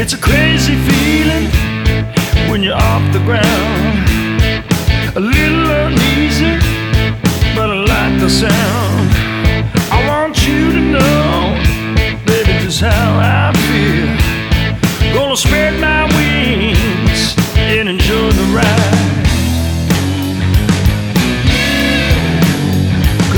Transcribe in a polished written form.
It's a crazy feeling when you're off the ground. A little uneasy, but I like the sound. I want you to know, baby, just how I feel. Gonna spread my wings and enjoy the ride.